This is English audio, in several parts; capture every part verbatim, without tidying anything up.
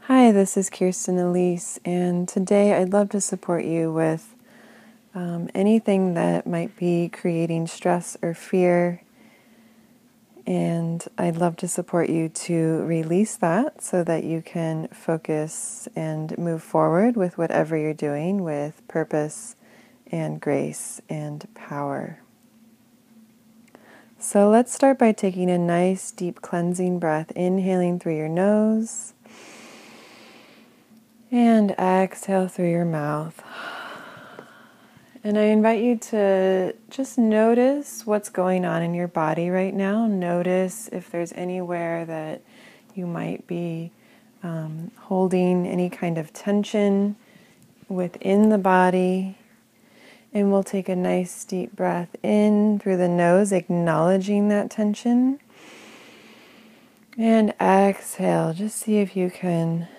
Hi, this is Kirsten Elise, and today I'd love to support you with um, anything that might be creating stress or fear, and I'd love to support you to release that so that you can focus and move forward with whatever you're doing with purpose and grace and power. So let's start by taking a nice deep cleansing breath, inhaling through your nose and exhale through your mouth. And I invite you to just notice what's going on in your body right now. Notice if there's anywhere that you might be um, holding any kind of tension within the body. And we'll take a nice deep breath in through the nose, acknowledging that tension. And exhale, just see if you can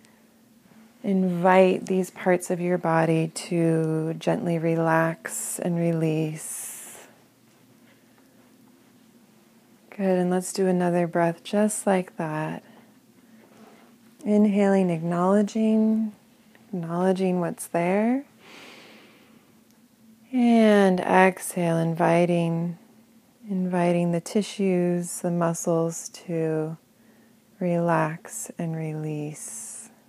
invite these parts of your body to gently relax and release. Good, and let's do another breath just like that. Inhaling, acknowledging, acknowledging what's there. And exhale, inviting, inviting the tissues, the muscles to relax and release.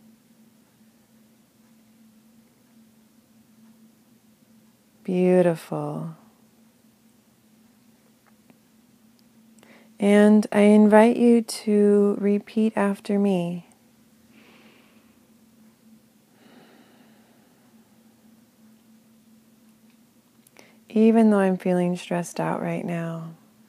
Beautiful. And I invite you to repeat after me. Even though I'm feeling stressed out right now,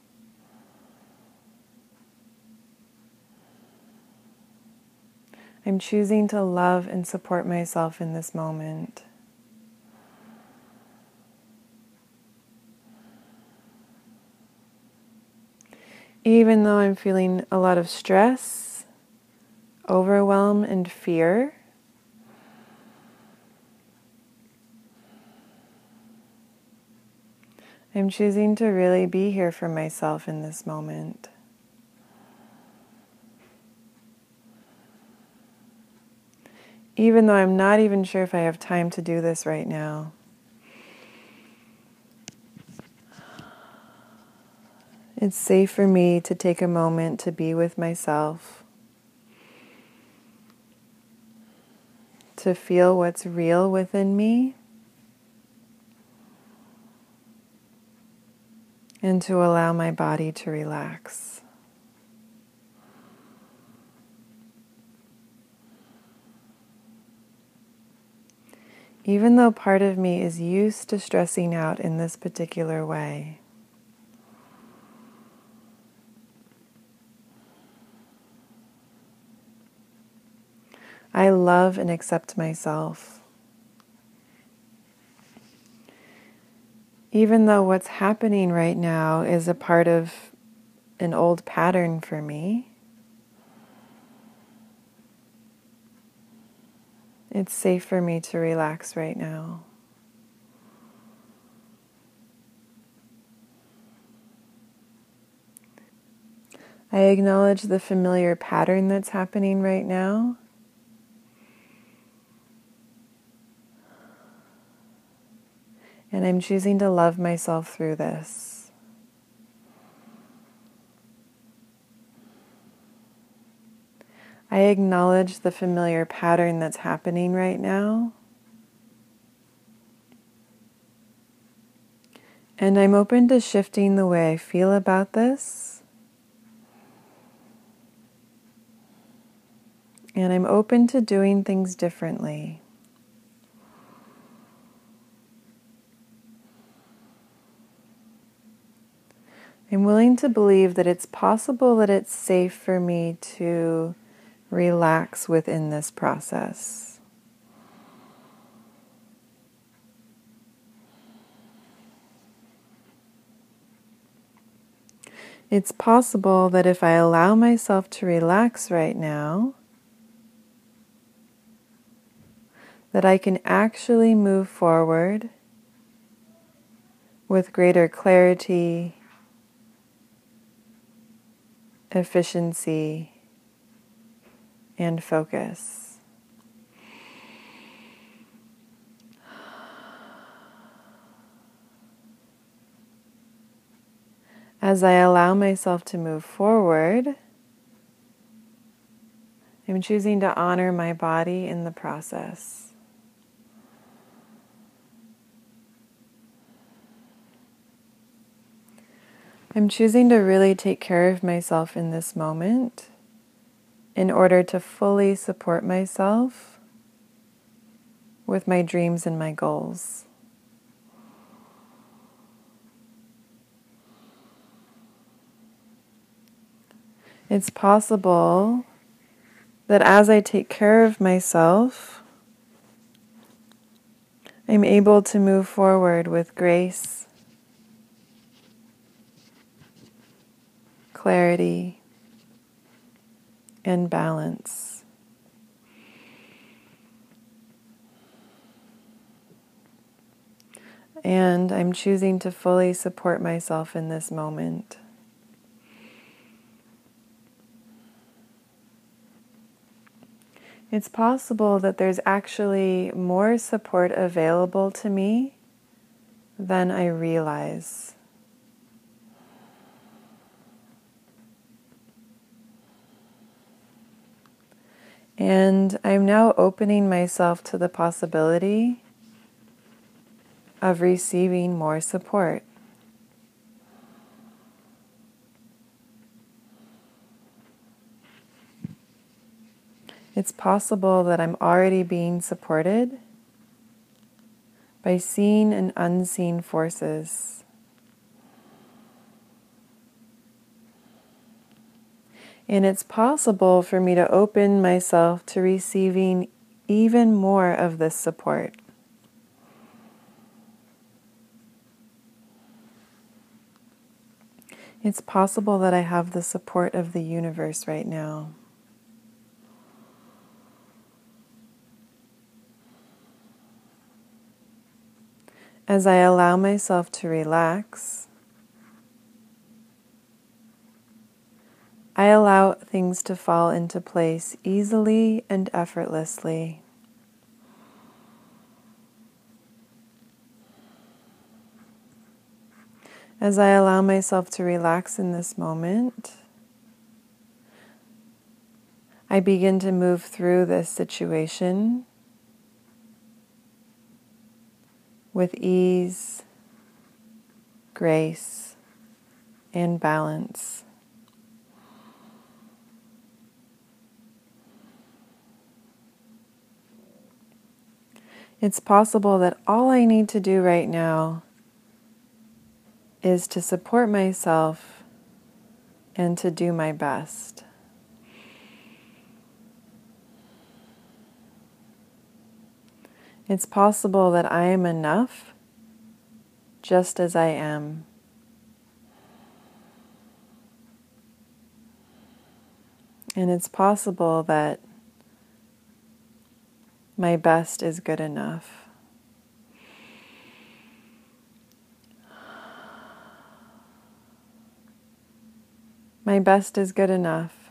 I'm choosing to love and support myself in this moment. Even though I'm feeling a lot of stress, overwhelm, and fear, I'm choosing to really be here for myself in this moment. Even though I'm not even sure if I have time to do this right now. It's safe for me to take a moment to be with myself, to feel what's real within me, and to allow my body to relax. Even though part of me is used to stressing out in this particular way, I love and accept myself. Even though what's happening right now is a part of an old pattern for me, it's safe for me to relax right now. I acknowledge the familiar pattern that's happening right now. And I'm choosing to love myself through this. I acknowledge the familiar pattern that's happening right now. And I'm open to shifting the way I feel about this. And I'm open to doing things differently. I'm willing to believe that it's possible that it's safe for me to relax within this process. It's possible that if I allow myself to relax right now, that I can actually move forward with greater clarity, efficiency, and focus. As I allow myself to move forward, I'm choosing to honor my body in the process. I'm choosing to really take care of myself in this moment in order to fully support myself with my dreams and my goals. It's possible that as I take care of myself, I'm able to move forward with grace, clarity, and balance. And I'm choosing to fully support myself in this moment. It's possible that there's actually more support available to me than I realize. And I'm now opening myself to the possibility of receiving more support. It's possible that I'm already being supported by seen and unseen forces. And it's possible for me to open myself to receiving even more of this support. It's possible that I have the support of the universe right now. As I allow myself to relax, I allow things to fall into place easily and effortlessly. As I allow myself to relax in this moment, I begin to move through this situation with ease, grace, and balance. It's possible that all I need to do right now is to support myself and to do my best. It's possible that I am enough just as I am. And it's possible that my best is good enough. My best is good enough.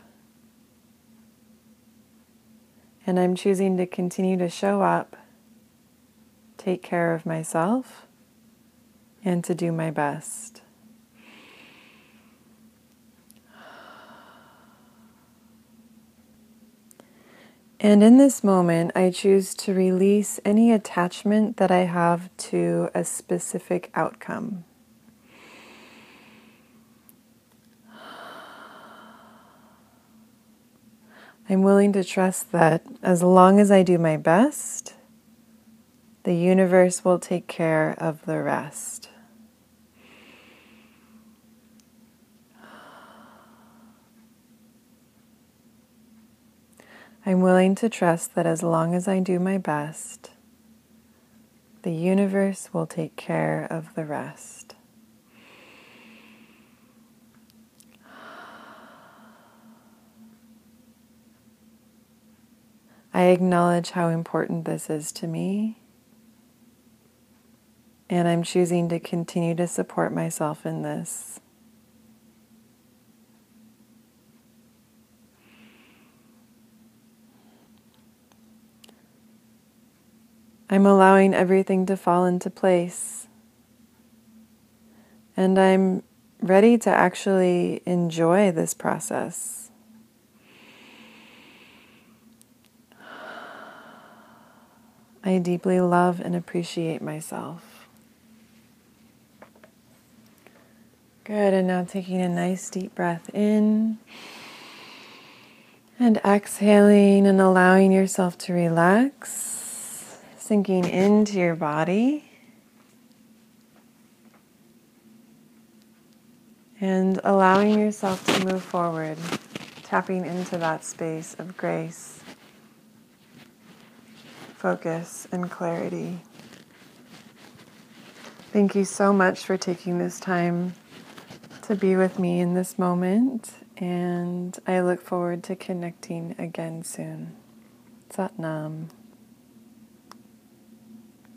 And I'm choosing to continue to show up, take care of myself, and to do my best. And in this moment, I choose to release any attachment that I have to a specific outcome. I'm willing to trust that as long as I do my best, the universe will take care of the rest. I'm willing to trust that as long as I do my best, the universe will take care of the rest. I acknowledge how important this is to me, and I'm choosing to continue to support myself in this. I'm allowing everything to fall into place, and I'm ready to actually enjoy this process. I deeply love and appreciate myself. Good, and now taking a nice deep breath in and exhaling and allowing yourself to relax, sinking into your body and allowing yourself to move forward, tapping into that space of grace, focus, and clarity. Thank you so much for taking this time to be with me in this moment, and I look forward to connecting again soon. Sat Nam.